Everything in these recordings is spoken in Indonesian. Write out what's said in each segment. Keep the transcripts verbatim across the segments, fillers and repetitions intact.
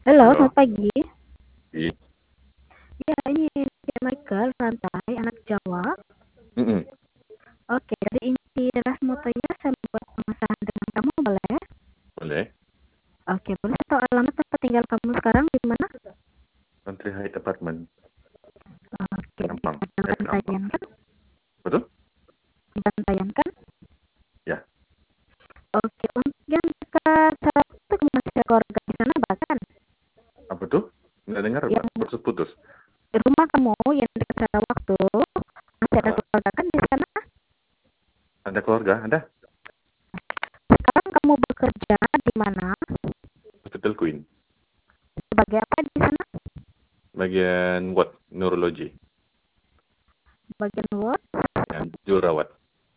Halo, Halo, selamat pagi. i, Ya, ini saya Michael, Rantai, anak Jawa. mm-mm. Oke, dari inti ras motonya saya membuat pengesahan dengan kamu, boleh? Boleh. Oke, boleh saya tahu alamat tempat tinggal kamu sekarang di mana? Country Heights Apartment, Oke, di Gampang. Eh, gampang. Bantayan kan? Betul? Di Bantayan kan? Ya. Oke, untuk yang dekat saat itu kamu masih ada keluarga di sana bahkan? Apa tuh? Nggak dengar, Pak. Yang Putus-putus. di rumah kamu yang dekat sana waktu masih ada Ah, keluarga kan di sana? ada keluarga? Ada? Sekarang kamu bekerja di mana? Hospital Queen. Sebagai apa di sana? Bagian what? Neurology. Bagian what? Ya, jurawat.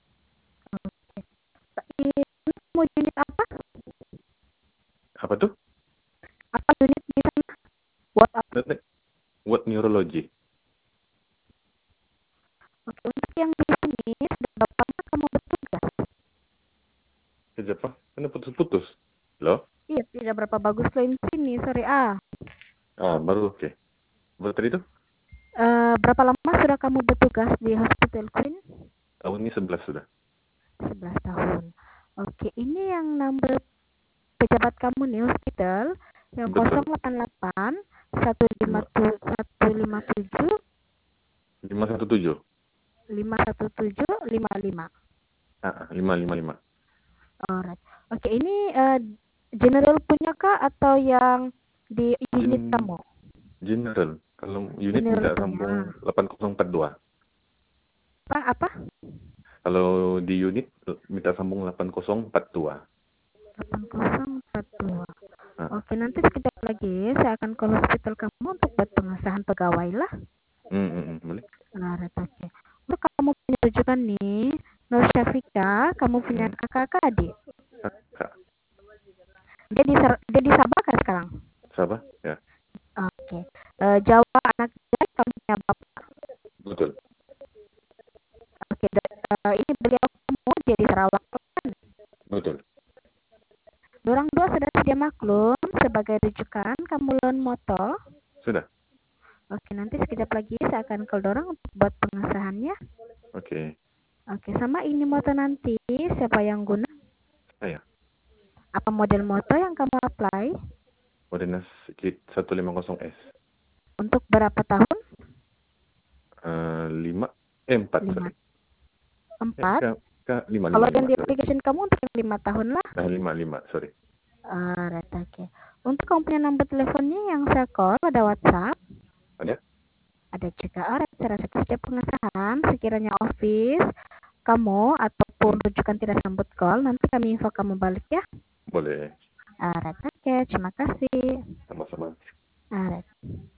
Di sana kamu unit apa? Apa tuh? Apa unit di sana? What apa? Nanti. What neurology? Oke, untuk yang di sini sudah berapa lama kamu bertugas? Kerja apa? Ini putus-putus. Loh? Iya, tidak berapa bagus loh di sini, sorry ah. Ah, baru oke. Berapa tadi tuh? Eh, berapa lama sudah kamu bertugas di Hospital Queen? Tahun ini sebelas sudah. sebelas tahun. Oke, ini yang nomor pejabat kamu nih hospital yang Betul. nol delapan delapan satu lima tujuh satu lima tujuh lima satu tujuh. lima satu tujuh lima lima. Ah, lima lima lima. Alright. Oke, ini eh, general punya kah atau yang di unit Gen- kamu? General. Kalau unit General minta punya. sambung delapan nol empat dua. Apa apa? Kalau di unit minta sambung delapan nol empat dua. delapan nol empat dua. Nah, Oke, nanti sekejap lagi saya akan ke hospital kamu untuk buat pengesahan pegawai lah. hmm, hmm, hmm, boleh. Nah, oke. Untuk kamu punya rujukan nih, Nur Syafika, kamu punya Hmm. kakak kah adik? Kakak. Dia di Ser- dia di Sabah kan sekarang? Sabah? Ya, Oke. Eh, Jawa anak dia, kamu punya bapak. betul. Oke, dan, eh, ini beliau kamu dia di Sarawak kan? Betul. Dorang dua sudah sedia maklum sebagai rujukan kamu loan motor. Sudah. Oke, nanti sekejap lagi saya akan ke dorang untuk buat pengesahannya. Oke. Oke, sama ini motor nanti siapa yang guna? Saya. Apa model motor yang kamu apply? Modenas Kit seratus lima puluh S. Untuk berapa tahun? Uh, lima. Eh, empat. Lima. Sorry. Empat. Eh, ke, lima, Kalau lima, yang lima. di Sorry. application kamu untuk yang lima tahun lah. Nah, lima, lima. Sorry. Alright, oke. Untuk kamu punya nomor teleponnya yang saya call ada WhatsApp. Ada? Ada juga. Alright, saya rasa setiap pengesahan sekiranya office kamu ataupun Hmm. rujukan tidak sambut call, nanti kami info kamu balik ya. Boleh. Alright, oke. Terima kasih. Sama-sama. Alright.